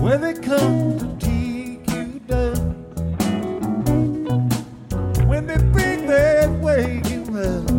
when they come to take you down, when they think they've weighed you out.